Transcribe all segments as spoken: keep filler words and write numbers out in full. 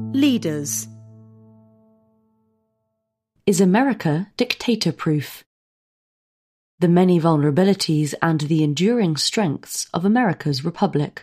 Leaders. Is America dictator-proof? The many vulnerabilities and the enduring strengths of America's republic.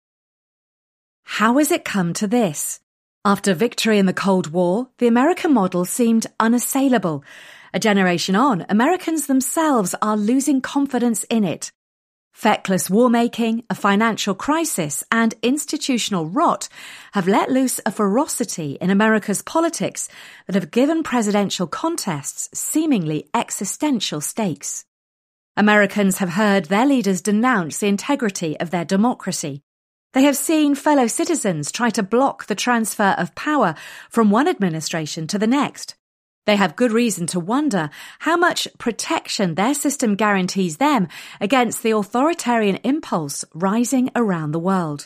How has it come to this? After victory in the Cold War, the American model seemed unassailable. A generation on, Americans themselves are losing confidence in it. Feckless war-making, a financial crisis, and institutional rot have let loose a ferocity in America's politics that have given presidential contests seemingly existential stakes. Americans have heard their leaders denounce the integrity of their democracy. They have seen fellow citizens try to block the transfer of power from one administration to the next. They have good reason to wonder how much protection their system guarantees them against the authoritarian impulse rising around the world.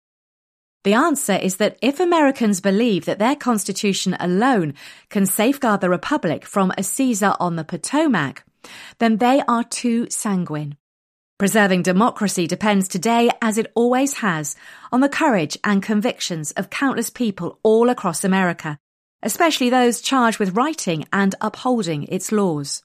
The answer is that if Americans believe that their constitution alone can safeguard the republic from a Caesar on the Potomac, then they are too sanguine. Preserving democracy depends today, as it always has, on the courage and convictions of countless people all across America, especially those charged with writing and upholding its laws.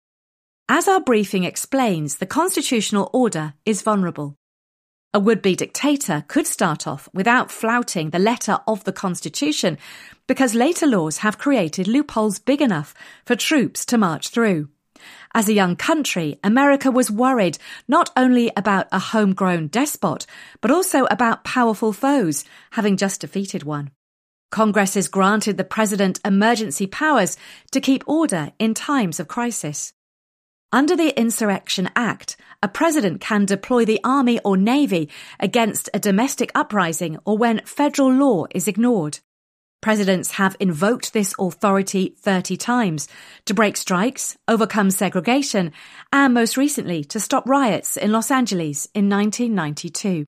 As our briefing explains, the constitutional order is vulnerable. A would-be dictator could start off without flouting the letter of the Constitution because later laws have created loopholes big enough for troops to march through. As a young country, America was worried not only about a homegrown despot, but also about powerful foes, having just defeated one. Congress has granted the president emergency powers to keep order in times of crisis. Under the Insurrection Act, a president can deploy the army or navy against a domestic uprising or when federal law is ignored. Presidents have invoked this authority thirty times to break strikes, overcome segregation, and most recently to stop riots in Los Angeles in nineteen ninety-two.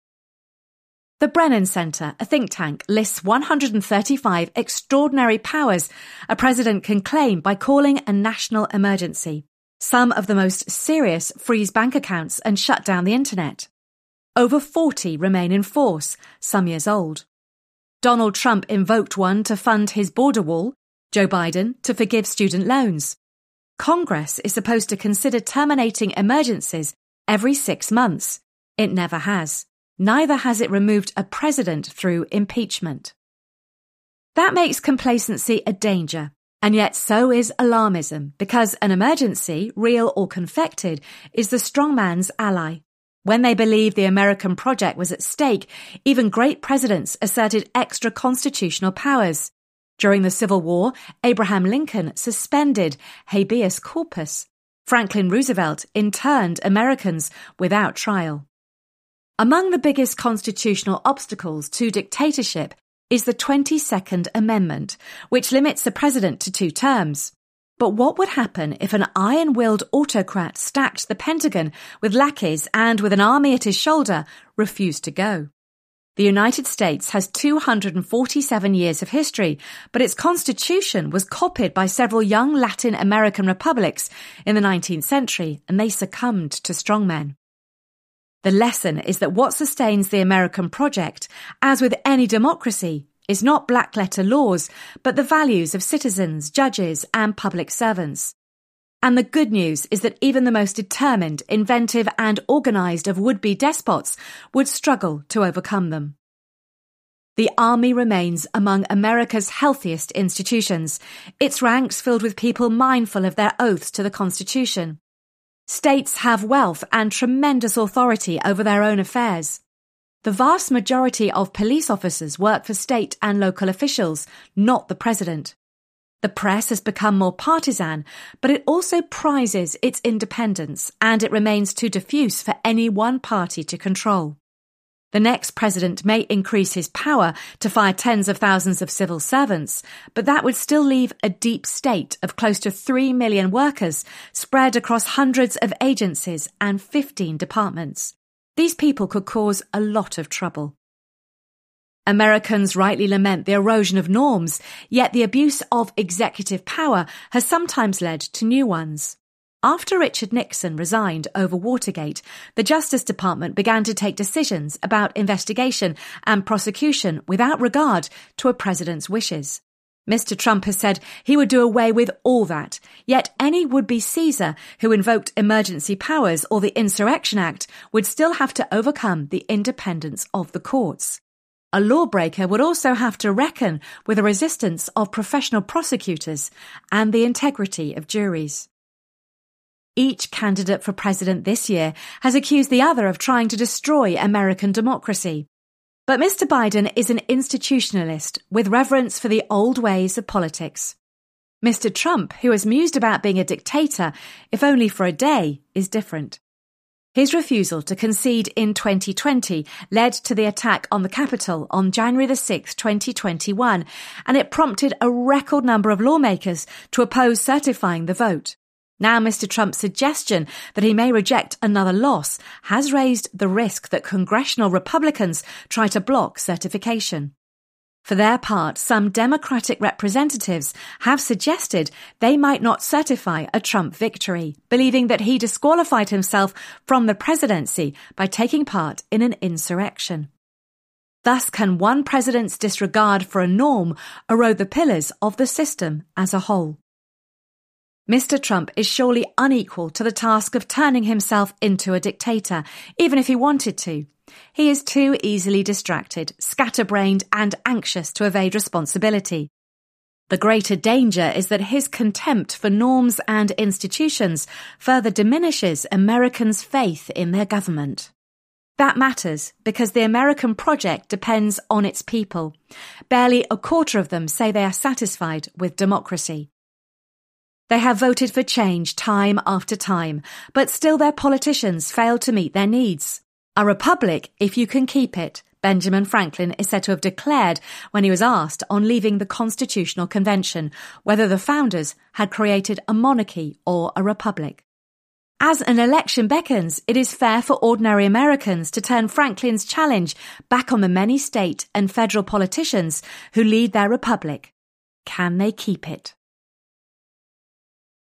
The Brennan Center, a think tank, lists one hundred thirty-five extraordinary powers a president can claim by calling a national emergency. Some of the most serious freeze bank accounts and shut down the internet. Over forty remain in force, some years old. Donald Trump invoked one to fund his border wall, Joe Biden to forgive student loans. Congress is supposed to consider terminating emergencies every six months. It never has. Neither has it removed a president through impeachment. That makes complacency a danger, and yet so is alarmism, because an emergency, real or confected, is the strong man's ally. When they believed the American project was at stake, even great presidents asserted extra constitutional powers. During the Civil War, Abraham Lincoln suspended habeas corpus. Franklin Roosevelt interned Americans without trial. Among the biggest constitutional obstacles to dictatorship is the twenty-second Amendment, which limits the president to two terms. But what would happen if an iron-willed autocrat stacked the Pentagon with lackeys and, with an army at his shoulder, refused to go? The United States has two hundred forty-seven years of history, but its constitution was copied by several young Latin American republics in the nineteenth century, and they succumbed to strongmen. The lesson is that what sustains the American project, as with any democracy, is not black-letter laws, but the values of citizens, judges, and public servants. And the good news is that even the most determined, inventive, and organised of would-be despots would struggle to overcome them. The army remains among America's healthiest institutions, its ranks filled with people mindful of their oaths to the Constitution. States have wealth and tremendous authority over their own affairs. The vast majority of police officers work for state and local officials, not the president. The press has become more partisan, but it also prizes its independence, and it remains too diffuse for any one party to control. The next president may increase his power to fire tens of thousands of civil servants, but that would still leave a deep state of close to three million workers spread across hundreds of agencies and fifteen departments. These people could cause a lot of trouble. Americans rightly lament the erosion of norms, yet the abuse of executive power has sometimes led to new ones. After Richard Nixon resigned over Watergate, the Justice Department began to take decisions about investigation and prosecution without regard to a president's wishes. Mister Trump has said he would do away with all that, yet any would-be Caesar who invoked emergency powers or the Insurrection Act would still have to overcome the independence of the courts. A lawbreaker would also have to reckon with the resistance of professional prosecutors and the integrity of juries. Each candidate for president this year has accused the other of trying to destroy American democracy. But Mister Biden is an institutionalist with reverence for the old ways of politics. Mister Trump, who has mused about being a dictator, if only for a day, is different. His refusal to concede in twenty twenty led to the attack on the Capitol on January the sixth, twenty twenty-one, and it prompted a record number of lawmakers to oppose certifying the vote. Now Mister Trump's suggestion that he may reject another loss has raised the risk that congressional Republicans try to block certification. For their part, some Democratic representatives have suggested they might not certify a Trump victory, believing that he disqualified himself from the presidency by taking part in an insurrection. Thus can one president's disregard for a norm erode the pillars of the system as a whole. Mister Trump is surely unequal to the task of turning himself into a dictator, even if he wanted to. He is too easily distracted, scatterbrained and anxious to evade responsibility. The greater danger is that his contempt for norms and institutions further diminishes Americans' faith in their government. That matters because the American project depends on its people. Barely a quarter of them say they are satisfied with democracy. They have voted for change time after time, but still their politicians fail to meet their needs. A republic if you can keep it, Benjamin Franklin is said to have declared when he was asked on leaving the Constitutional Convention whether the founders had created a monarchy or a republic. As an election beckons, it is fair for ordinary Americans to turn Franklin's challenge back on the many state and federal politicians who lead their republic. Can they keep it?